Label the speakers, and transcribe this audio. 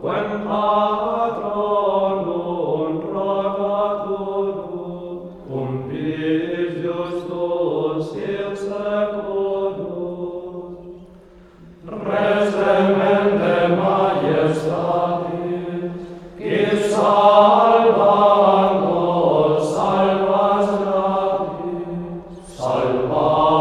Speaker 1: quem patronum rogatur, umbris justus in seculum, resemente majestatis, qui salvando salvas gratis, salva